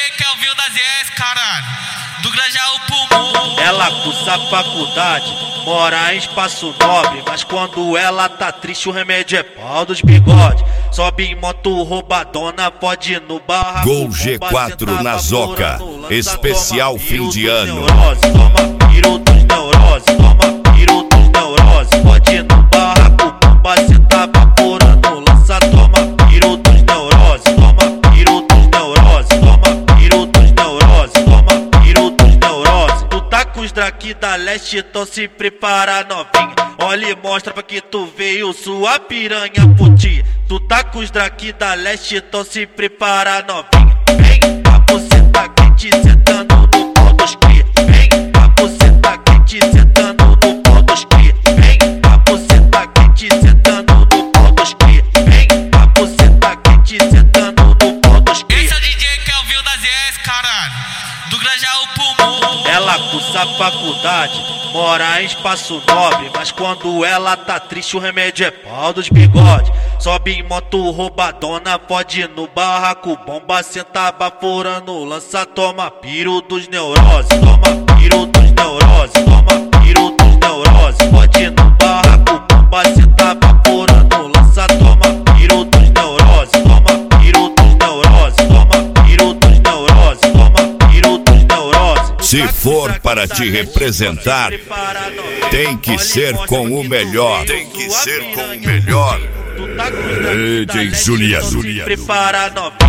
Kelvin das ES, caralho, do Grajaú Pulmão. Ela cursa faculdade, mora em espaço nobre, mas quando ela tá triste o remédio é pau dos bigode. Sobe em moto roubadona, pode no barraco. Gol G4 na Zoca, especial fim de ano. Toma piro dos neurose, toma piro dos neurose. Pode no barraco, bomba cê tá vaporando. Lança, toma piro dos neurose, toma piro dos neurose. Toma piro dos neurose, toma piro dos neurose. Tu tá com os draki da leste, então se prepara novinha. Olha e mostra pra que tu veio sua piranha putinha. Tu tá com os draki da leste, então se prepara novinha. Vem, a você tá quente, sentando no pau dos cria. Vem, a você tá quente, sentando no pau dos cria. Vem, a você tá quente, sentando no pau dos cria. Vem, a você tá quente, sentando no pau dos cria. Esse é o DJ Kelvin das ES, caralho, do Grajaú Pulmão. Ela cursa faculdade, mora em espaço nobre, mas quando ela tá triste o remédio é pau dos bigode. Sobe em moto roubadona, pode ir no barraco, bomba senta baforando. Lança, toma piro dos neurose, toma piro dos neurose, toma piro dos neurose. Pode ir no barraco, bomba senta baforando. Lança, toma piro dos neurose, toma piro dos neurose, toma piro dos neurose, toma piro dos neurose. Se for para te representar, tem que ser com o melhor. Tem que ser com o melhor. DJ Juliano. Prepara novinha.